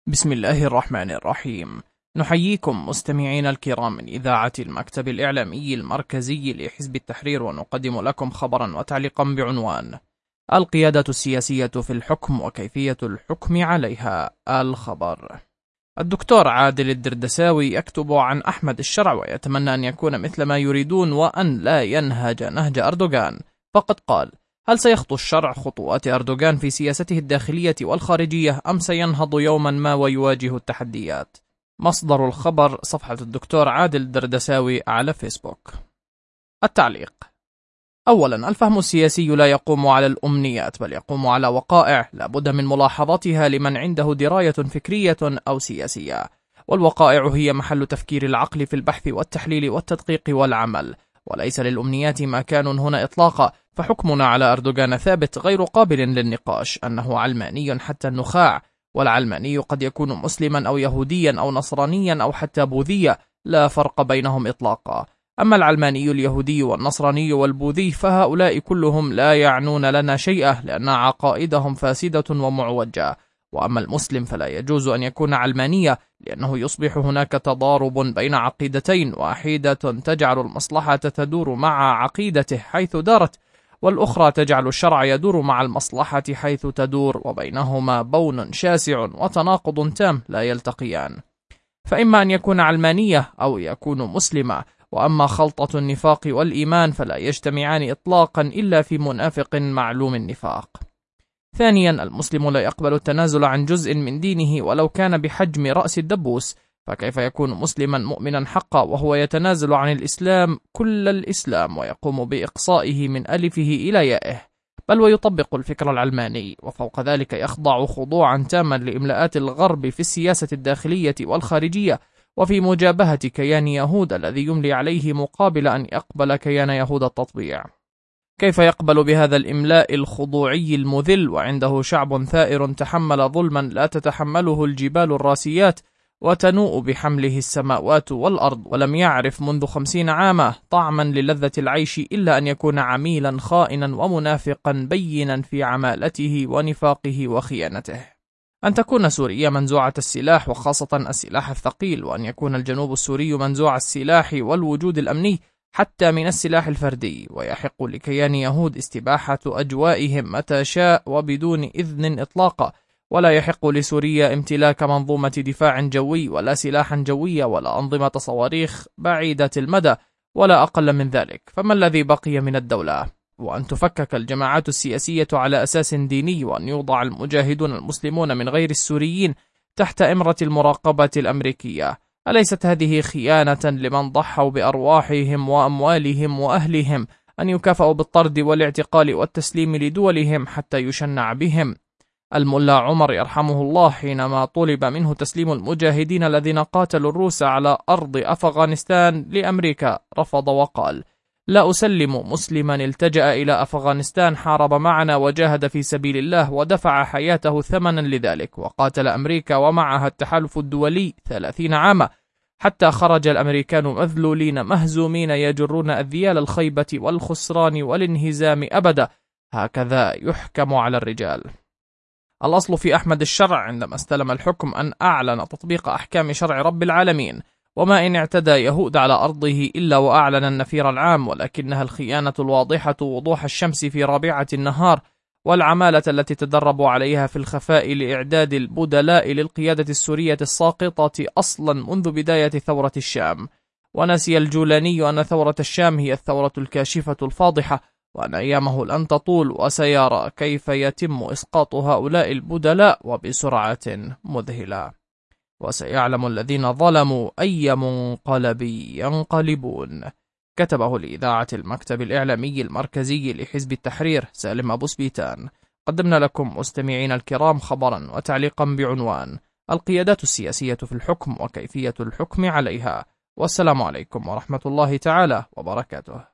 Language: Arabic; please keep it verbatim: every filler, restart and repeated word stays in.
بسم الله الرحمن الرحيم. نحييكم مستمعين الكرام من إذاعة المكتب الإعلامي المركزي لحزب التحرير، ونقدم لكم خبرا وتعليقا بعنوان: القيادة السياسية في الحكم وكيفية الحكم عليها. الخبر: الدكتور عادل الدردساوي يكتب عن أحمد الشرع ويتمنى أن يكون مثل ما يريدون وأن لا ينهج نهج أردوغان، فقد قال: هل سيخطو الشرع خطوات أردوغان في سياسته الداخلية والخارجية، أم سينهض يوما ما ويواجه التحديات؟ مصدر الخبر صفحة الدكتور عادل الدردساوي على فيسبوك. التعليق: أولا، الفهم السياسي لا يقوم على الأمنيات، بل يقوم على وقائع لا بد من ملاحظتها لمن عنده دراية فكرية أو سياسية، والوقائع هي محل تفكير العقل في البحث والتحليل والتدقيق والعمل، وليس للأمنيات مكان هنا إطلاقا. فحكمنا على أردوغان ثابت غير قابل للنقاش، أنه علماني حتى النخاع، والعلماني قد يكون مسلما أو يهوديا أو نصرانيا أو حتى بوذيا، لا فرق بينهم إطلاقا. أما العلماني اليهودي والنصراني والبوذي فهؤلاء كلهم لا يعنون لنا شيئا، لأن عقائدهم فاسدة ومعوجة. وأما المسلم فلا يجوز أن يكون علمانيا، لأنه يصبح هناك تضارب بين عقيدتين، واحدة تجعل المصلحة تدور مع عقيدته حيث دارت، والأخرى تجعل الشرع يدور مع المصلحة حيث تدور، وبينهما بون شاسع وتناقض تام لا يلتقيان. فإما أن يكون علمانية أو يكون مسلما، وأما خلطة النفاق والإيمان فلا يجتمعان إطلاقا إلا في منافق معلوم النفاق. ثانيا، المسلم لا يقبل التنازل عن جزء من دينه ولو كان بحجم رأس الدبوس، فكيف يكون مسلما مؤمنا حقا وهو يتنازل عن الإسلام كل الإسلام ويقوم بإقصائه من ألفه إلى يائه، بل ويطبق الفكر العلماني، وفوق ذلك يخضع خضوعا تاما لإملاءات الغرب في السياسة الداخلية والخارجية، وفي مجابهة كيان يهود الذي يملي عليه مقابل أن يقبل كيان يهود التطبيع. كيف يقبل بهذا الإملاء الخضوعي المذل وعنده شعب ثائر تحمل ظلما لا تتحمله الجبال الراسيات وتنوء بحمله السماوات والأرض، ولم يعرف منذ خمسين عاما طعما للذة العيش إلا أن يكون عميلا خائنا ومنافقا بينا في عمالته ونفاقه وخيانته. أن تكون سوريا منزوعة السلاح، وخاصة السلاح الثقيل، وأن يكون الجنوب السوري منزوع السلاح والوجود الأمني حتى من السلاح الفردي، ويحق لكيان يهود استباحة أجوائهم متى شاء وبدون إذن إطلاقا، ولا يحق لسوريا امتلاك منظومة دفاع جوي ولا سلاحا جويا ولا أنظمة صواريخ بعيدة المدى ولا أقل من ذلك. فما الذي بقي من الدولة؟ وأن تفكك الجماعات السياسية على أساس ديني، وأن يوضع المجاهدون المسلمون من غير السوريين تحت إمرة المراقبة الأمريكية. أليست هذه خيانة لمن ضحوا بأرواحهم وأموالهم وأهلهم أن يكافئوا بالطرد والاعتقال والتسليم لدولهم حتى يشنع بهم؟ الملا عمر يرحمه الله حينما طلب منه تسليم المجاهدين الذين قاتلوا الروس على أرض أفغانستان لأمريكا رفض وقال: لا أسلم مسلما التجأ إلى أفغانستان، حارب معنا وجاهد في سبيل الله ودفع حياته ثمنا لذلك، وقاتل أمريكا ومعها التحالف الدولي ثلاثين عاما، حتى خرج الأمريكان مذلولين مهزومين يجرون أذيال الخيبة والخسران والانهزام أبدا. هكذا يحكم على الرجال. الأصل في أحمد الشرع عندما استلم الحكم أن أعلن تطبيق أحكام شرع رب العالمين، وما إن اعتدى يهود على أرضه إلا وأعلن النفير العام، ولكنها الخيانة الواضحة وضوح الشمس في رابعة النهار، والعمالة التي تدربوا عليها في الخفاء لإعداد البدلاء للقيادة السورية الساقطة أصلا منذ بداية ثورة الشام. ونسي الجولاني أن ثورة الشام هي الثورة الكاشفة الفاضحة، وأن أيامه لن تطول، وسيرى كيف يتم إسقاط هؤلاء البدلاء وبسرعة مذهلة، وسيعلم الذين ظلموا أي منقلب ينقلبون. كتبه لإذاعة المكتب الإعلامي المركزي لحزب التحرير سالم أبو سبيتان. قدمنا لكم مستمعين الكرام خبرا وتعليقا بعنوان: القيادات السياسية في الحكم وكيفية الحكم عليها. والسلام عليكم ورحمة الله تعالى وبركاته.